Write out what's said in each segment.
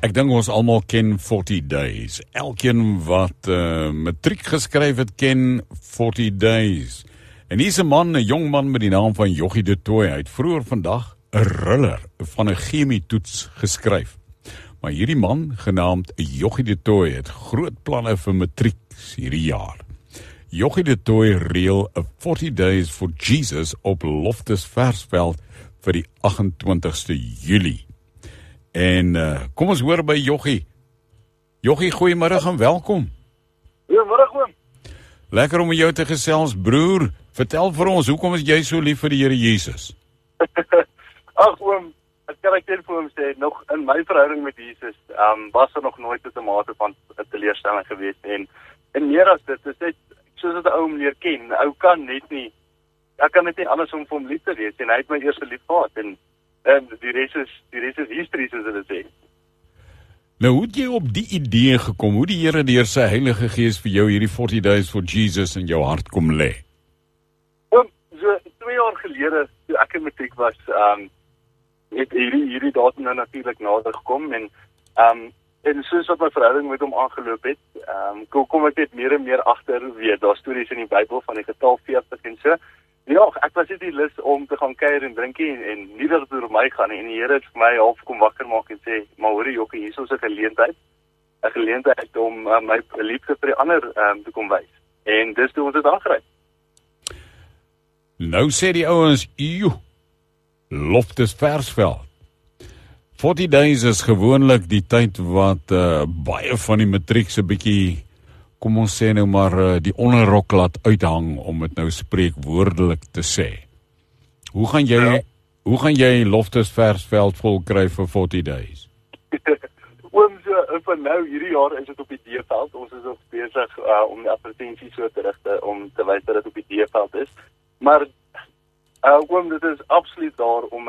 Ek dink ons almal ken 40 Days. Elkeen wat matriek geskryf het, ken 40 Days. En hier's 'n jong man met die naam van Jochie de Tooy. Hy het vroeër vandag 'n riller van 'n chemietoets geskryf. Maar hierdie man, genaamd Jochie de Tooy, het groot planne vir matriek hierdie jaar. Jochie de Tooy reël 'n 40 Days for Jesus op Loftus Versveld vir die 28ste Julie. En kom ons hoor by Jochie. Jochie, goeiemiddag en welkom. Goeiemiddag oom. Lekker om met jou te gesels, broer. Vertel vir ons, hoekom is jy so lief vir die Here Jesus? Ag oom, ek kan net vir hom sê, nog in my verhouding met Jesus, was er nog nooit 'n mate van 'n teleurstelling gewees en meer as dit is net soos wat 'n ou hom leer ken. Ou kan net nie, ek kan net nie anders om vir hom lief te wees en hy het my eers lief gehad en die res is history, soos hulle sê. Nou, hoe het jy op die idee gekom? Hoe die Here deur sy Heilige Gees vir jou hierdie 40 Days for Jesus in jou hart kom lê? So 2 jaar gelede, toe ek in matriek was, het hierdie datum nou natuurlik nader gekom en soos wat my verhouding met hom aangeloop het, kom ek net meer en meer agter, weet, daar stories in die Bybel van die getal 40 en so. Ja, ek was net die lus om te gaan kuier en drink en nie dat het oor my gaan nie. En die Here het vir my half kom wakker maak en sê, maar hoor Jochie, hier is 'n geleentheid om my liefde vir die ander te kom wys. En dis toe ons dit aangryp. Nou sê die ouens, Loftus Versveld. 40 Days is gewoonlik die tyd wat baie van die matriek se bietjie, kom ons sê nou maar, die onderrok laat uithang, om dit nou spreekwoordelik te sê. Hoe gaan jy Loftus Versveld volkry vir 40 Days? Oom, so van nou hierdie jaar is dit op die D-veld. Ons is nog besig om die advertensie so te rigte om te wys dat dit op die D-veld is. Maar oom, dit is absoluut daar om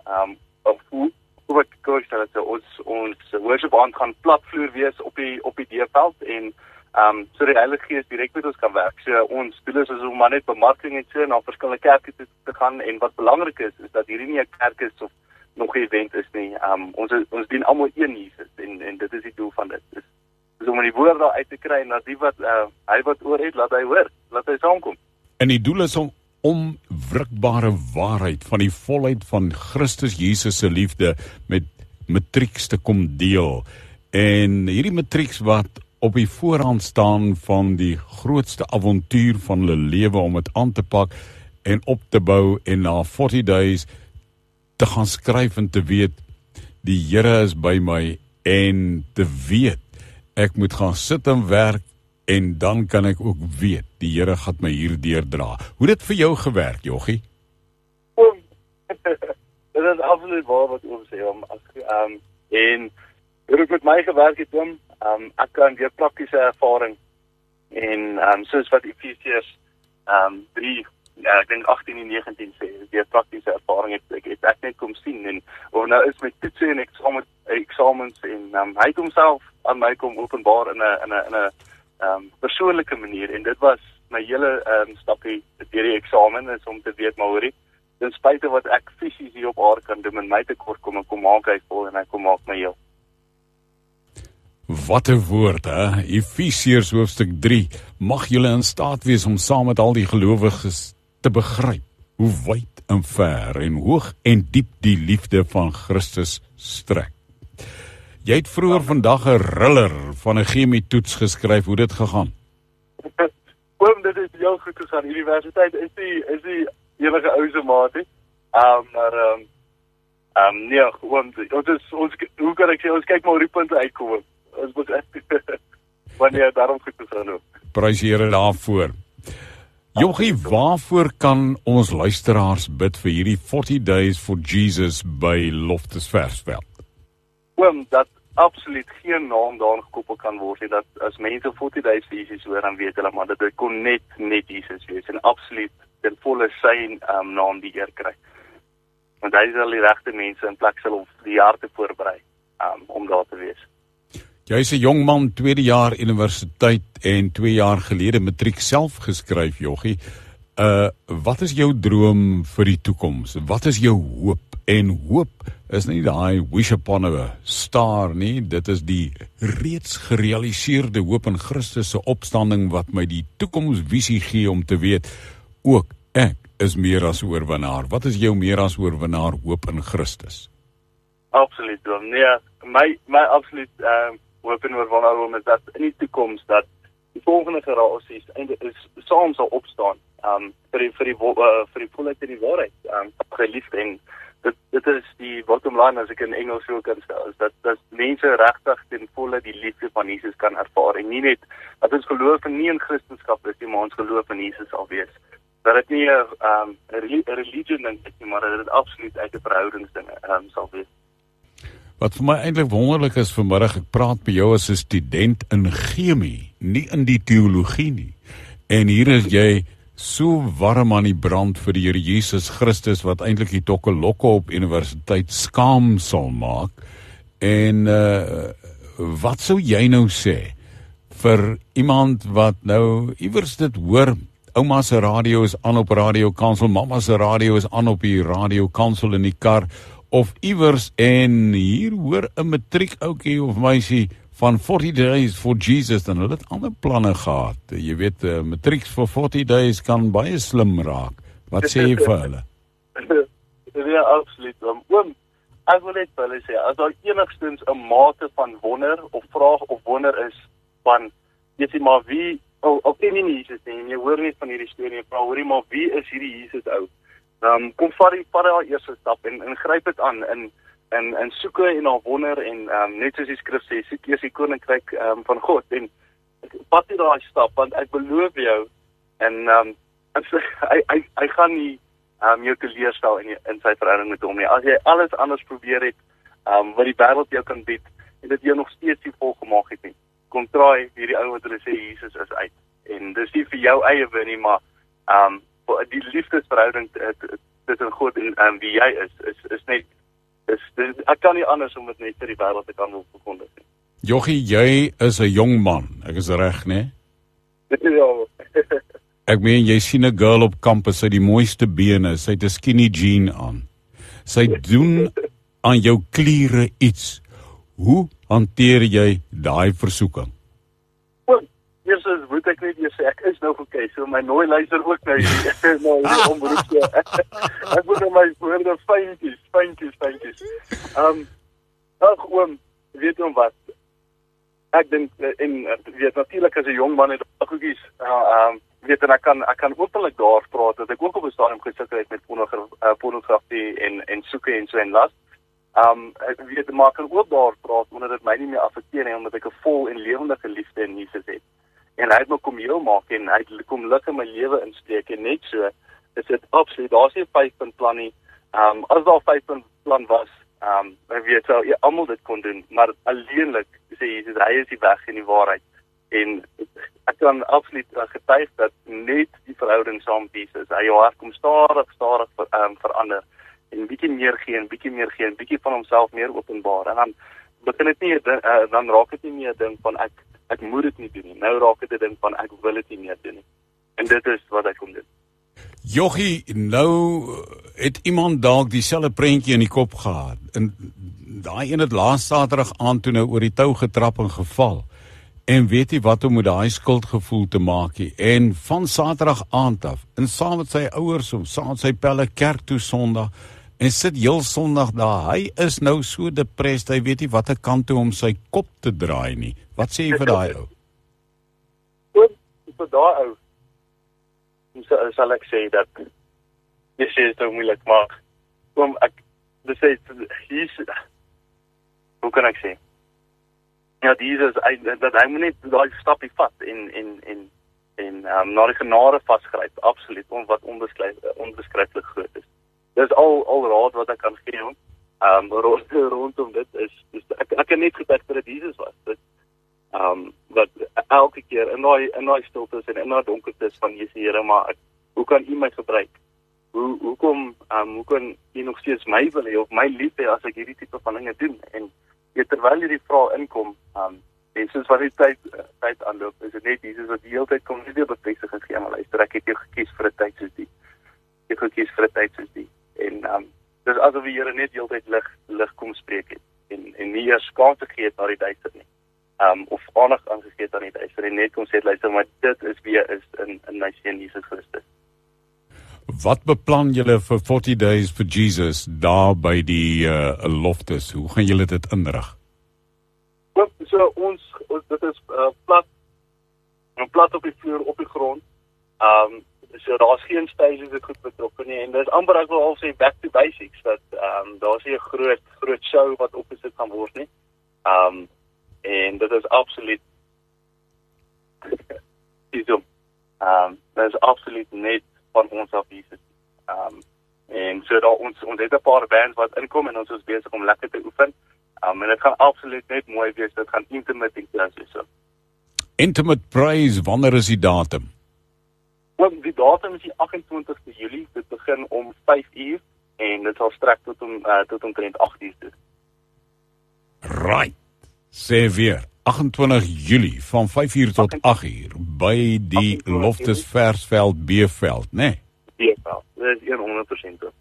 ons worship aand gaan platvloer wees op die D-veld en so die Heilige Gees direk met ons kan werk. So ons doel is om maar net bemarking en so na verskillende kerke te gaan en wat belangrik is dat hierdie nie 'n kerk is of nog 'n event is nie. Ons dien almal een Jesus en dit is die doel van dit. Dis om die woord daar uit te kry en dat die wat hy wat oor het, laat hy hoor, laat hy saamkom. En die doel is om onwrikbare waarheid van die volheid van Christus Jesus se liefde met matrieks te kom deel. En hierdie matrieks wat op die voorhand staan van die grootste avontuur van hulle lewe om dit aan te pak en op te bou en na 40 Days te gaan skryf en te weet, die Here is by my en te weet, ek moet gaan sit en werk en dan kan ek ook weet, die Here gaan my hier deurdra. Hoe het dit vir jou gewerk, Jochie? Dit is absoluut waar wat oom sê, en hoe het met my gewerk het, oom, ek kan weer praktiese ervaring en soos wat Efesiërs 3, ek dink 18 en 19 sê, weer praktiese ervaring het ek net kom sien en of nou is met toetse en eksamens en hy het homself aan my kom openbaar in 'n persoonlike manier en dit was my hele stapie deur die eksamen is om te weet maar hoorie, ten spyte wat ek fisies hier op aarde kan doen en my tekort kom maak hy vol en hy kom maak my heel. Wat 'n woord, hè? Efesiërs hoofstuk 3. Mag julle in staat wees om saam met al die gelowiges te begryp hoe wyd en ver en hoog en diep die liefde van Christus strek. Jy het vroeër vandag 'n riller van 'n chemietoets geskryf. Hoe dit gegaan? Oom, dit het heel goed gegaan. Universiteit is die enige ou se maat, hè. Nee, oom, hoe kan ek sê, ons kyk maar hoe die punte uitkom. Ons moet wanneer daarom goed gegaan het. Prys die Here daarvoor. Jochie, waarvoor kan ons luisteraars bid vir hierdie 40 Days for Jesus by Loftus Versveld? Oom, dat absoluut geen naam daaraan gekoppel kan word nie, dat as mense 40 Days vir Jesus hoor, dan weet hulle maar dat dit kon net Jesus wees en absoluut ten volle sy naam die eer kry. Want hy sal die regte mense in plek sal om die jaar te voorberei om daar te wees. Jy is 'n jong man, 2de jaar universiteit en 2 jaar gelede matriek self geskryf, Jochie. Wat is jou droom vir die toekoms? Wat is jou hoop? En hoop is nie daai wish upon a star nie, dit is die reeds gerealiseerde hoop in Christus se opstanding wat my die toekomsvisie gee om te weet, ook ek is meer as oorwinnaar. Wat is jou meer as oorwinnaar hoop in Christus? Absoluut, Dom. Nee, my absoluut hoop en oorwinnaar is dat in die toekoms dat die volgende generasies is saam sal opstaan vir die volheid en die waarheid, geliefd en dit is die bottom line as ek in Engels so kan stel, is dat mense regtig ten volle die liefde van Jesus kan ervaar en nie net dat ons geloof nie in Christendom is nie, maar ons geloof in Jesus sal wees. Dat dit nie 'n religion ding is nie, maar dat dit absoluut uit 'n verhoudingsding sal wees. Wat vir my eintlik wonderlik is vanmiddag, ek praat by jou as 'n student in chemie, nie in die teologie nie. En hier is jy so warm aan die brand vir die Here Jesus Christus wat eintlik die tokkelokke op universiteit skaam sal maak. En wat sou jy nou sê vir iemand wat nou iewers dit hoor, ouma se radio is aan op Radio Kansel, mamma se radio is aan op die Radio Kansel in die kar, of iewers en hier hoor 'n matriek ouetjie of meisie van 40 Days for Jesus, dan hulle het ander planne gehad. Jy weet, matrieks vir 40 days kan baie slim raak. Wat sê jy vir hulle? Ja, absoluut. Oom, ek wil net vir hulle sê, as daar enigstens 'n mate van wonder of vraag of wonder is van, jy sê maar wie, al ken jy nie Jesus nie, en jy hoor net van hierdie storie, en vra, hoor jy maar wie is hierdie Jesus ou? Kom vat die eerste stap en gryp dit aan en soeke en al wonder en net soos die skrif sê, soek eers die koninkryk van God en vat jy daai stap, want ek beloof jou en hy gaan nie jou teleurstel in sy verhouding met hom nie. As jy alles anders probeer het wat die wêreld jou kan bied en dit jou nog steeds nie volgemaak het nie, kom traai hierdie ou wat hulle sê Jesus is uit. En dis nie vir jou eie win nie, maar die liefdesverhouding tussen God en wie jy is net ek kan nie anders om dit net vir die wêreld te kan verkondig nie. Jochie, jy is 'n jong man, ek is reg, né? Ja. Ek meen, jy sien 'n girl op kampus, sy die mooiste bene, sy het 'n skinny jean aan. Sy doen aan jou kliere iets. Hoe hanteer jy daai versoeking? Eers moet ek net sê, ek is nou okay, so my nooi luister ook nou hier omroep. Ek moet my woorde fynkies. Ag oom, weet jy wat? Ek dink en weet natuurlik as 'n jong man het ek goedjies weet en ek kan openlik daar praat dat ek ook op 'n stadium gesukkel het met pornografie en soeke en so en las. Ek weet maar ek kan ook daar praat omdat dit my nie meer affekteer nie, omdat ek 'n vol en lewendige liefde in Jesus het. En hy het my kom heel maak en hy het kom lig in my lewe insteek en net so is dit absoluut, daar's nie 'n 5-punt plan nie. As daar 'n 5-punt plan was, ek weet sou almal dit kon doen, maar alleenlik sê Jesus, hy is die weg en die waarheid. En ek kan absoluut getuig dat net die verhouding saam met Jesus, hy jou hart kom stadig verander en bietjie meer gee en bietjie van homself meer openbaar. En dan begin dit nie dan raak dit nie meer 'n ding van ek moet dit nie doen nie. Nou raak dit 'n ding van ek wil dit nie meer doen nie. En dit is wat ek kom doen. Jochie, nou het iemand dalk dieselfde prentjie in die kop gehad. En daai een het laas Saterdag aand toe nou oor die tou getrap en geval. En weet jy wat om met daai skuldgevoel te maak nie. En van Saterdag aand af, en saam met sy ouers of saam met sy pelle kerk toe Sondag, en sit heel Sondag daar. Hy is nou so depressed, hy weet nie watter kant toe om sy kop te draai nie. Wat sê jy vir daai ou? Vir daai ou sal ek sê dat jy sê dit is moeilik, maar kom ek sê hoe kan ek sê? Ja, Jesus, dat hy moet net daai stapie vat en na die genade vasgryp, absoluut, wat onbeskryflik groot is. Dis al raad wat ek kan gee, rondom dit is ek kan net getuig dat dit Jesus was. Dit wat elke keer in daai stiltes en in daai donkertes van Jesus, Here, maar hoe kan U my gebruik? Hoe kan U nog steeds my wil hê of my lief hê as ek hierdie tipe van dinge doen? En terwyl hierdie vraag inkom, En soos wat die tyd aanloop, is dit net Jesus wat die hele tyd kom nie weer bevestiging gee, maar luister, ek het jou gekies vir 'n tyd soos die. Ek het gekies vir 'n tyd soos die. En dis asof die Here net die hele tyd lig kom spreek het en nie eers kans gegee het na die duister nie. Of aandag aangegee het aan die duister en net kom sê, luister, maar dit is wie is in my seun Jesus Christus. Wat beplan julle vir 40 Days for Jesus daar by die loftes? Hoe gaan julle dit inrig? So dit is plat op die vloer, op die grond. So daar's geen stages wat goed betrokke nie en dis amper ek wil al sê back to basics dat daar's nie 'n groot show wat opgesit gaan word nie. En dit is absoluut dit is absoluut net van ons af Jesus. En so daar ons het 'n paar bands wat inkom en ons is besig om lekker te oefen. En dit gaan absoluut net mooi wees. Dit gaan intimate en klassies so. Intimate Praise, wanneer is die datum? Die datum is die 28ste Julie. Dit begin om 5 uur en dit sal strek tot omtrent 8 uur toe. Right. Sê weer, 28 Julie van 5 uur tot 8 uur by die Loftes Versveld B-veld, né? B-veld. Dit is 100% so.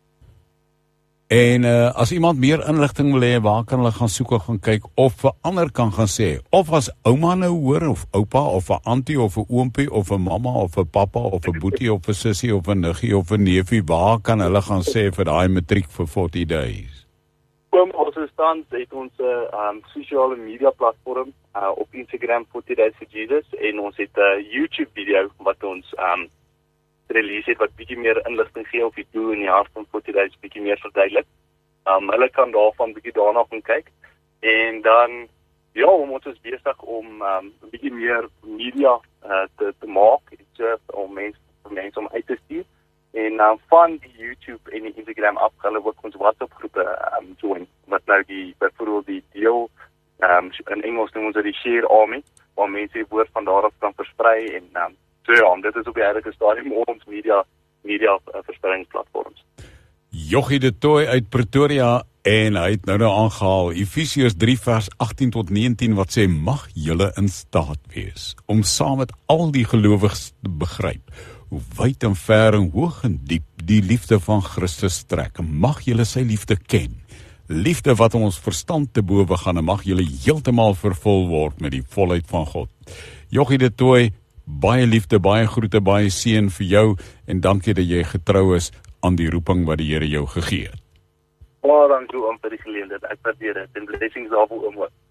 En as iemand meer inligting wil hê, waar kan hulle gaan soek of gaan kyk of vir ander kan gaan sê, of as ouma nou hoor of oupa of 'n auntie of 'n oompie of 'n mamma of 'n pappa of 'n boetie of 'n sussie of 'n niggie of 'n neefie, waar kan hulle gaan sê vir daai matriek vir 40 days? Ons stand het ons sosiale media platform op Instagram 40 Days for Jesus en ons het 'n YouTube video wat ons release het wat bietjie meer inligting gee op die doel en die hart van 40 Days bietjie meer verduidelik. Hulle kan daarvan bietjie daarna gaan kyk. En dan ja, ons is besig om 'n bietjie meer media te maak, om mense om uit te stuur. En van die YouTube en die Instagram af gaan hulle ook ons WhatsApp groepe join wat nou byvoorbeeld die deel in Engels noem ons dit die Share Army waar mense die woord van daar af kan versprei en so ja, dit is op die huidige stadium ons media verspreidingsplatforms. Jochie de Tooy uit Pretoria en hy het nou aangehaal Efesiërs 3 vers 18 tot 19 wat sê mag julle in staat wees om saam met al die gelowiges te begryp hoe wyd en ver en hoog en diep die liefde van Christus strek. Mag julle sy liefde ken. Liefde wat ons verstand te bowe gaan en mag julle heeltemal vervul word met die volheid van God. Jochie de Tooy, baie liefde, baie groete, baie seën vir jou en dankie dat jy getrou is aan die roeping wat die Here jou gegee het. Baie dankie oom vir die geleentheid. Ek waardeer dit en blessings daarvoor oom.